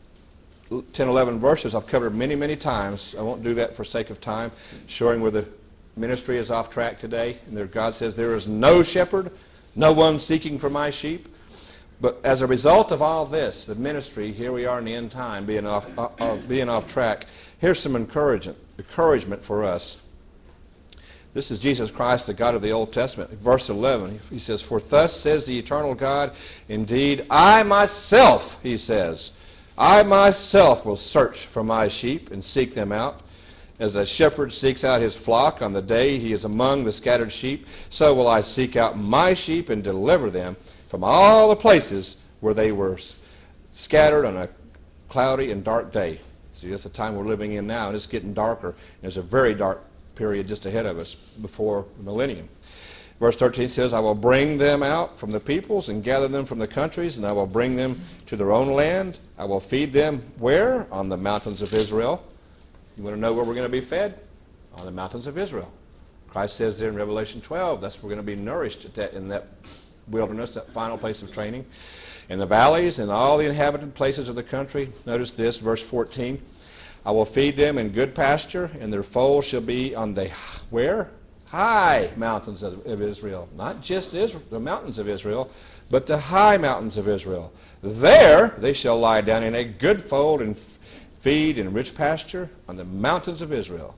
11 verses I've covered many, many times. I won't do that for sake of time, showing where the ministry is off track today. And there, God says, there is no shepherd, no one seeking for my sheep. But as a result of all this, the ministry, here we are in the end time, being off track. Here's some encouragement for us. This is Jesus Christ, the God of the Old Testament. Verse 11, he says, "For thus says the eternal God, indeed, I myself," he says, "I myself will search for my sheep and seek them out. As a shepherd seeks out his flock on the day he is among the scattered sheep, so will I seek out my sheep and deliver them from all the places where they were scattered on a cloudy and dark day." See, that's the time we're living in now, and it's getting darker. There's a very dark period just ahead of us before the millennium. Verse 13 says, "I will bring them out from the peoples and gather them from the countries, and I will bring them to their own land. I will feed them where? On the mountains of Israel." You want to know where we're going to be fed? On the mountains of Israel. Christ says there in Revelation 12, that's where we're going to be nourished in that wilderness, that final place of training. In the valleys and all the inhabited places of the country. Notice this, verse 14. "I will feed them in good pasture, and their fold shall be on the," where? High mountains of Israel. Not just the mountains of Israel, but the high mountains of Israel. "There they shall lie down in a good fold and feed in rich pasture on the mountains of Israel."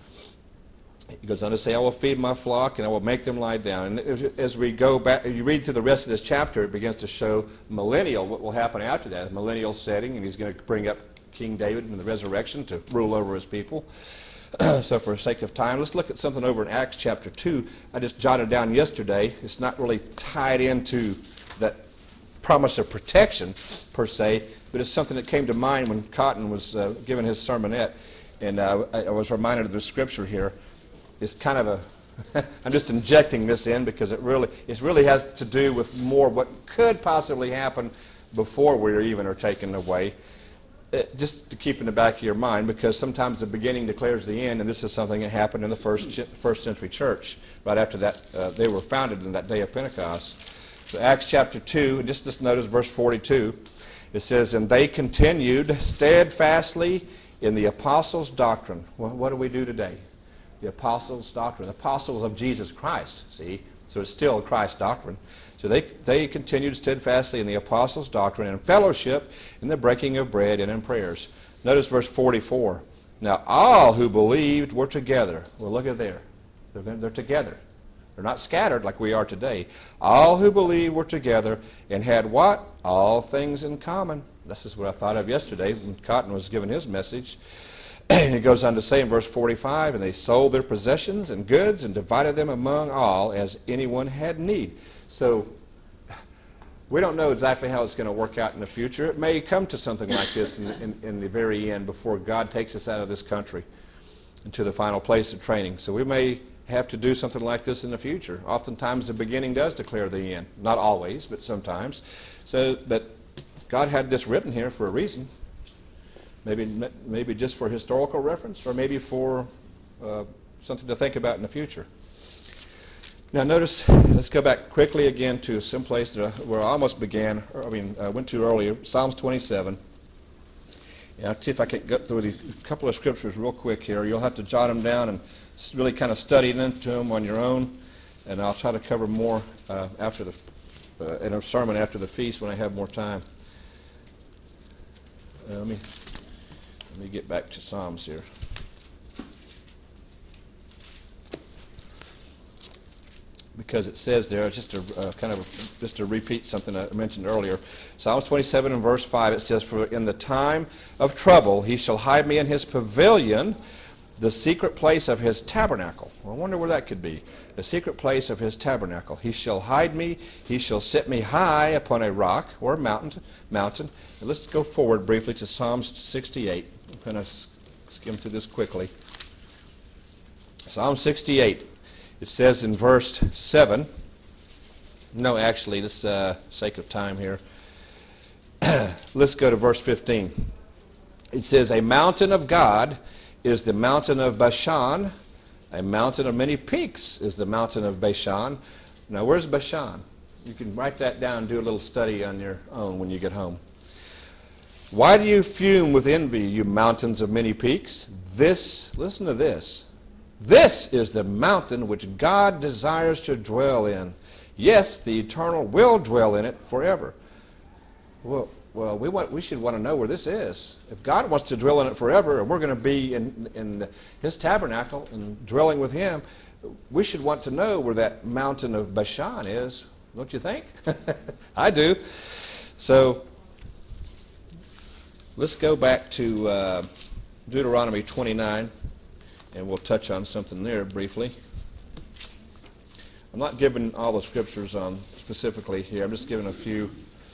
He goes on to say, "I will feed my flock, and I will make them lie down." And as we go back, you read through the rest of this chapter, it begins to show millennial, what will happen after that. A millennial setting, and he's going to bring up King David in the resurrection to rule over his people. So for the sake of time, let's look at something over in Acts chapter 2. I just jotted down yesterday. It's not really tied into that promise of protection, per se, but it's something that came to mind when Cotton was giving his sermonette, and I was reminded of the scripture here. It's kind of a, I'm just injecting this in because it really has to do with more what could possibly happen before we even are taken away. Just to keep in the back of your mind, because sometimes the beginning declares the end, and this is something that happened in the first century church. Right after that, they were founded in that day of Pentecost. So Acts chapter 2, just notice verse 42. It says, "And they continued steadfastly in the apostles' doctrine." Well, what do we do today? The apostles' doctrine. The apostles of Jesus Christ, see? So it's still Christ's doctrine. So they continued steadfastly in the apostles' doctrine and fellowship, in the breaking of bread and in prayers. Notice verse 44. "Now all who believed were together." Well, look at there. They're together. They're not scattered like we are today. "All who believed were together and had" what? "All things in common." This is what I thought of yesterday when Cotton was giving his message. And he goes on to say in verse 45, "And they sold their possessions and goods and divided them among all as anyone had need." So we don't know exactly how it's going to work out in the future. It may come to something like this in the very end, before God takes us out of this country into the final place of training. So we may have to do something like this in the future. Oftentimes the beginning does declare the end. Not always, but sometimes. So, but God had this written here for a reason. Maybe just for historical reference, or maybe for something to think about in the future. Now notice, let's go back quickly again to some place where I almost began, went to earlier, Psalms 27. Yeah, I'll see if I can get through a couple of scriptures real quick here. You'll have to jot them down and really kind of study into them on your own, and I'll try to cover more after in a sermon after the feast when I have more time. Let me get back to Psalms here. because it says there, just to repeat something I mentioned earlier. Psalms 27 and verse 5, it says, "For in the time of trouble he shall hide me in his pavilion, the secret place of his tabernacle." Well, I wonder where that could be. The secret place of his tabernacle. He shall hide me, he shall set me high upon a rock or a mountain. And let's go forward briefly to Psalms 68. I'm going to skim through this quickly. Psalm 68. It says in verse 7, no, actually, this sake of time here, let's go to verse 15. It says, "A mountain of God is the mountain of Bashan, a mountain of many peaks is the mountain of Bashan." Now, where's Bashan? You can write that down and do a little study on your own when you get home. "Why do you fume with envy, you mountains of many peaks? Listen to this. This is the mountain which God desires to dwell in. Yes, the Eternal will dwell in it forever." Well, we should want to know where this is. If God wants to dwell in it forever, and we're going to be in his tabernacle and dwelling with him, we should want to know where that mountain of Bashan is. Don't you think? I do. So let's go back to Deuteronomy 29, and we'll touch on something there briefly. I'm not giving all the scriptures on specifically here. I'm just giving a few.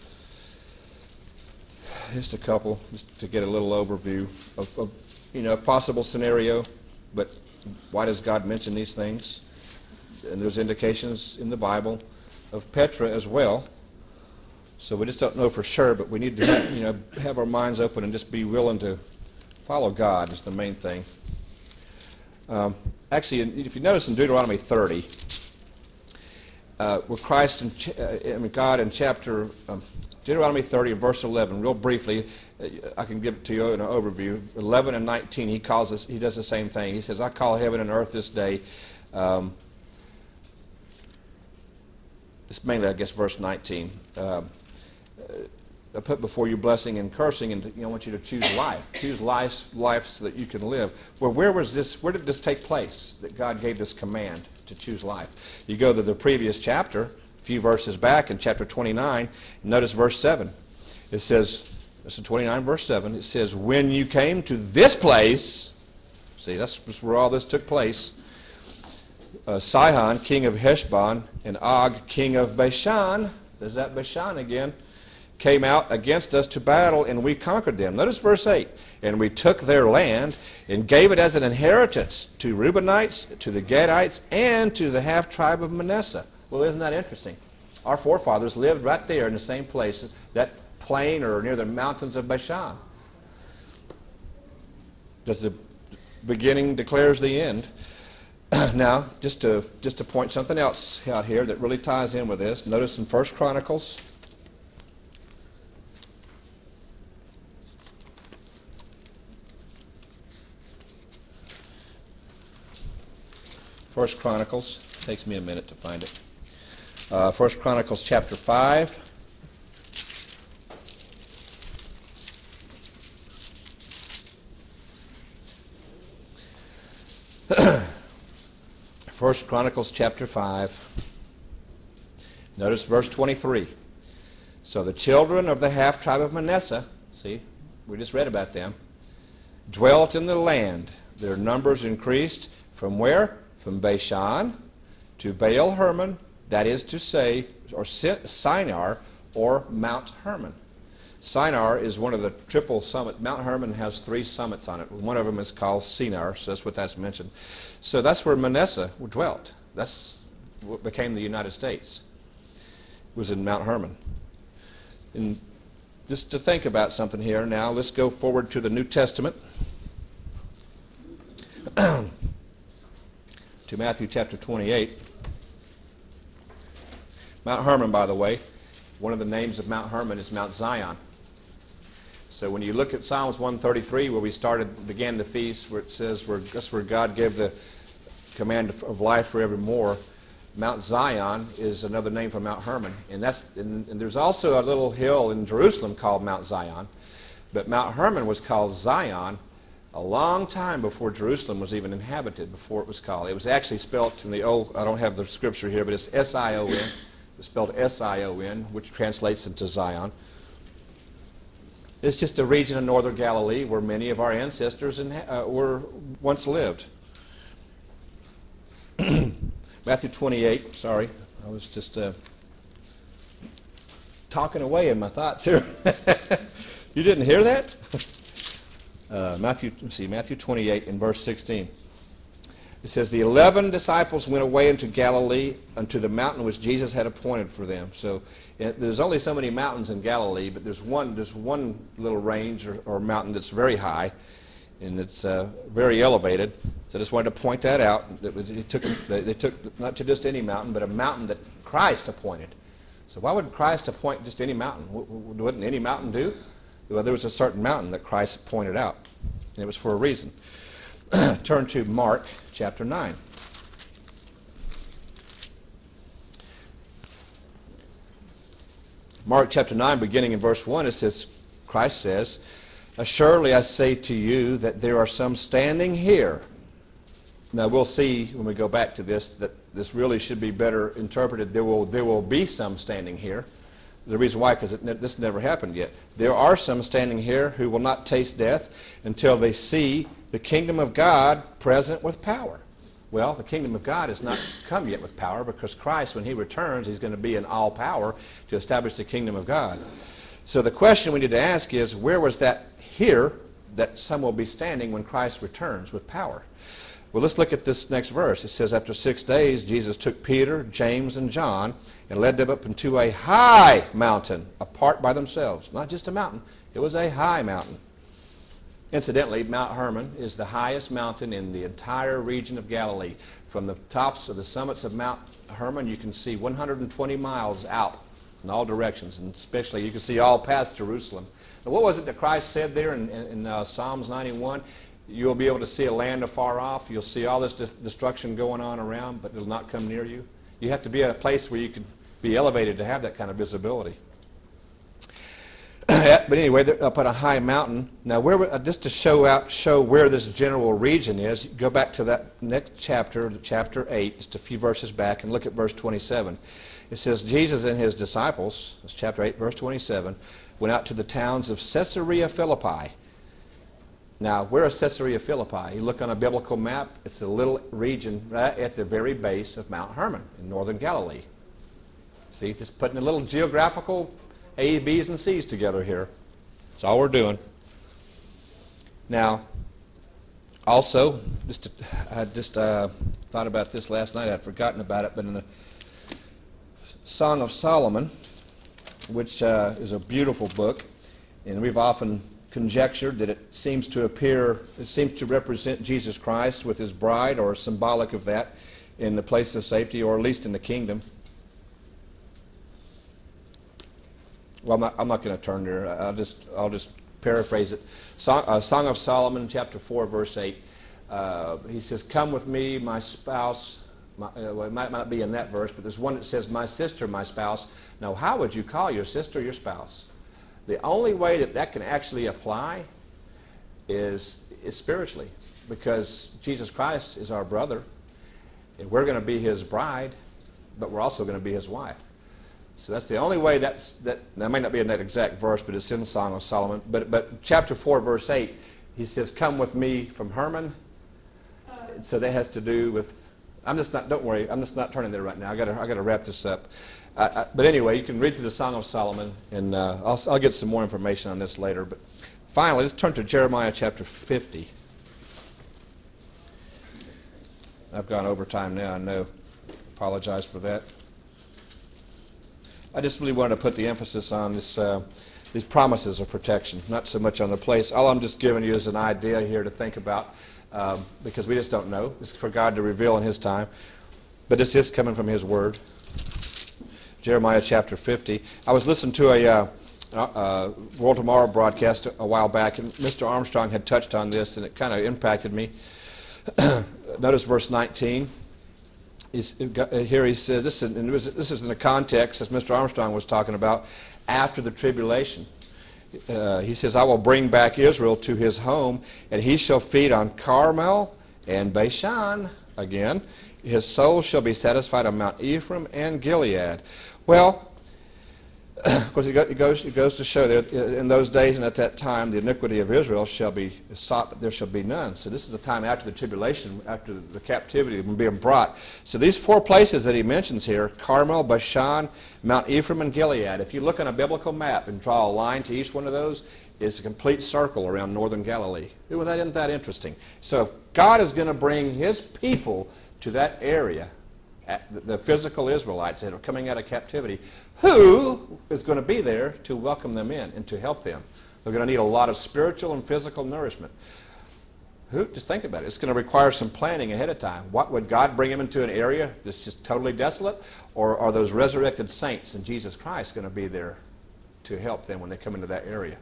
Just a couple, just to get a little overview of a possible scenario. But why does God mention these things? And there's indications in the Bible of Petra as well. So we just don't know for sure, but we need to have our minds open and just be willing to follow God is the main thing. Actually, if you notice in Deuteronomy 30, where Christ and God in chapter Deuteronomy 30 and verse 11, real briefly, I can give it to you in an overview. 11 and 19, he does the same thing. He says, "I call heaven and earth this day." It's mainly, I guess, verse 19. "I put before you blessing and cursing, and I want you to choose life. Choose life so that you can live." Well, where did this take place, that God gave this command to choose life? You go to the previous chapter, a few verses back in chapter 29, notice verse 7. It says, this is 29 verse 7, it says, "When you came to this place," see, that's where all this took place, "Sihon, king of Heshbon, and Og, king of Bashan," there's that Bashan again, "came out against us to battle, and we conquered them." Notice verse 8. "And we took their land and gave it as an inheritance to Reubenites, to the Gadites, and to the half-tribe of Manasseh." Well, isn't that interesting? Our forefathers lived right there in the same place, that plain or near the mountains of Bashan. Because the beginning declares the end. Now, just to point something else out here that really ties in with this, notice in 1 Chronicles. 1 Chronicles, takes me a minute to find it. 1 Chronicles chapter 5. First Chronicles chapter 5. Notice verse 23. "So the children of the half-tribe of Manasseh," see, we just read about them, "dwelt in the land. Their numbers increased from where? From Bashan to Baal Hermon, that is to say, or Shinar, or Mount Hermon." Shinar is one of the triple summits. Mount Hermon has 3 summits on it. One of them is called Shinar, so that's what that's mentioned. So that's where Manasseh dwelt. That's what became the United States. It was in Mount Hermon. And just to think about something here now, let's go forward to the New Testament. To Matthew chapter 28. Mount Hermon, by the way, one of the names of Mount Hermon is Mount Zion. So when you look at Psalms 133, where we began the feast, where it says that's where God gave the command of life forevermore, Mount Zion is another name for Mount Hermon. And there's also a little hill in Jerusalem called Mount Zion. But Mount Hermon was called Zion a long time before Jerusalem was even inhabited, before it was called. It was actually spelt in the old, I don't have the scripture here, but it's S-I-O-N. It's spelled S-I-O-N, which translates into Zion. It's just a region of northern Galilee where many of our ancestors were once lived. Matthew 28, sorry, I was just talking away in my thoughts here. You didn't hear that? Matthew 28 in verse 16. It says, the 11 disciples went away into Galilee unto the mountain which Jesus had appointed for them. So there's only so many mountains in Galilee, but there's one little range or mountain that's very high, and it's very elevated. So I just wanted to point that out. They took not to just any mountain, but a mountain that Christ appointed. So why would Christ appoint just any mountain? Wouldn't any mountain do? Well, there was a certain mountain that Christ pointed out, and it was for a reason. Turn to Mark chapter 9. Mark chapter 9, beginning in verse 1, it says, Christ says, assuredly I say to you that there are some standing here. Now we'll see when we go back to this that this really should be better interpreted. There will be some standing here. The reason why, because this never happened yet. There are some standing here who will not taste death until they see the kingdom of God present with power. Well, the kingdom of God has not come yet with power, because Christ, when he returns, he's going to be in all power to establish the kingdom of God. So the question we need to ask is, where was that here that some will be standing when Christ returns with power? Well, let's look at this next verse. It says, after 6 days, Jesus took Peter, James, and John and led them up into a high mountain, apart by themselves. Not just a mountain. It was a high mountain. Incidentally, Mount Hermon is the highest mountain in the entire region of Galilee. From the tops of the summits of Mount Hermon, you can see 120 miles out in all directions, and especially you can see all past Jerusalem. Now, what was it that Christ said there in Psalms 91? You'll be able to see a land afar off. You'll see all this destruction going on around, but it'll not come near you. You have to be at a place where you can be elevated to have that kind of visibility. But anyway, they're up on a high mountain. Now, just to show where this general region is, go back to that next chapter, chapter 8, just a few verses back, and look at verse 27. It says, Jesus and his disciples, that's chapter 8, verse 27, went out to the towns of Caesarea Philippi. Now, where is Caesarea Philippi? You look on a biblical map, it's a little region right at the very base of Mount Hermon in northern Galilee. See, just putting a little geographical A, B's, and C's together here. That's all we're doing. Now, also, I just thought about this last night. I'd forgotten about it, but in the Song of Solomon, which is a beautiful book, and we've often conjectured that it seems to represent Jesus Christ with his bride, or symbolic of that, in the place of safety, or at least in the kingdom. Well, I'm not going to turn there. I'll just paraphrase it. Song of Solomon, chapter 4, verse 8. He says, "Come with me, my spouse." Well, it might not be in that verse, but there's one that says, "My sister, my spouse." Now, how would you call your sister your spouse? The only way that can actually apply is spiritually, because Jesus Christ is our brother, and we're going to be his bride, but we're also going to be his wife. So that's the only way that may not be in that exact verse, but it's in the Song of Solomon. But chapter 4, verse 8, he says, "Come with me from Hermon." So that has to do with, don't worry, I'm just not turning there right now. I got to wrap this up. But anyway, you can read through the Song of Solomon, and I'll get some more information on this later. But finally, let's turn to Jeremiah chapter 50. I've gone over time now, I know. Apologize for that. I just really wanted to put the emphasis on these promises of protection, not so much on the place. All I'm just giving you is an idea here to think about, because we just don't know. It's for God to reveal in his time. But this is coming from his word. Jeremiah chapter 50. I was listening to a World Tomorrow broadcast a while back, and Mr. Armstrong had touched on this, and it kind of impacted me. Notice verse 19. Here he says, this is in the context, as Mr. Armstrong was talking about, after the tribulation. he says, I will bring back Israel to his home, and he shall feed on Carmel and Bashan again. His soul shall be satisfied on Mount Ephraim and Gilead. Well, of course, it goes to show that in those days and at that time, the iniquity of Israel shall be sought, but there shall be none. So this is a time after the tribulation, after the captivity being brought. So these 4 places that he mentions here, Carmel, Bashan, Mount Ephraim, and Gilead, if you look on a biblical map and draw a line to each one of those, it's a complete circle around northern Galilee. Isn't that interesting? So if God is going to bring his people to that area, the physical Israelites that are coming out of captivity, who is going to be there to welcome them in and to help them? They're going to need a lot of spiritual and physical nourishment. Just think about it. It's going to require some planning ahead of time. What would God bring them into an area that's just totally desolate? Or are those resurrected saints in Jesus Christ going to be there to help them when they come into that area?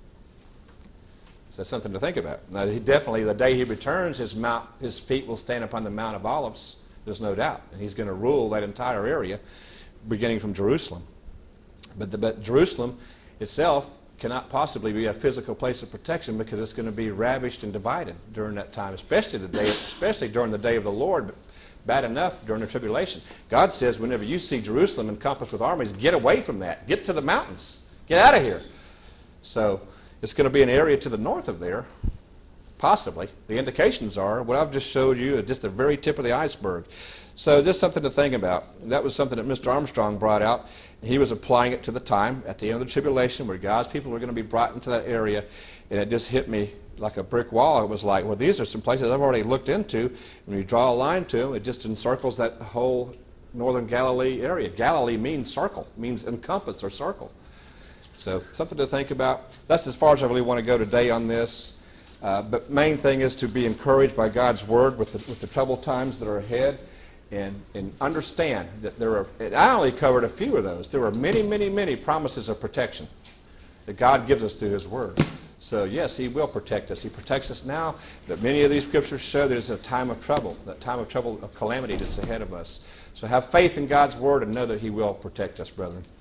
So that's something to think about. Now, definitely, the day he returns, his feet will stand upon the Mount of Olives. There's no doubt. And he's going to rule that entire area, beginning from Jerusalem. But Jerusalem itself cannot possibly be a physical place of protection because it's going to be ravished and divided during that time, especially during the day of the Lord. But bad enough during the tribulation. God says whenever you see Jerusalem encompassed with armies, get away from that. Get to the mountains. Get out of here. So it's going to be an area to the north of there, possibly. The indications are what I've just showed you, just the very tip of the iceberg. So just something to think about. That was something that Mr. Armstrong brought out. He was applying it to the time at the end of the tribulation where God's people were going to be brought into that area, and it just hit me like a brick wall. It was like, well, these are some places I've already looked into. When you draw a line to them, it just encircles that whole northern Galilee area. Galilee means circle, means encompass or circle. So something to think about. That's as far as I really want to go today on this. But main thing is to be encouraged by God's Word with the troubled times that are ahead, and understand that I only covered a few of those. There are many, many, many promises of protection that God gives us through His Word. So yes, He will protect us. He protects us now, but many of these scriptures show there's a time of trouble, that time of trouble, of calamity that's ahead of us. So have faith in God's Word and know that He will protect us, brethren.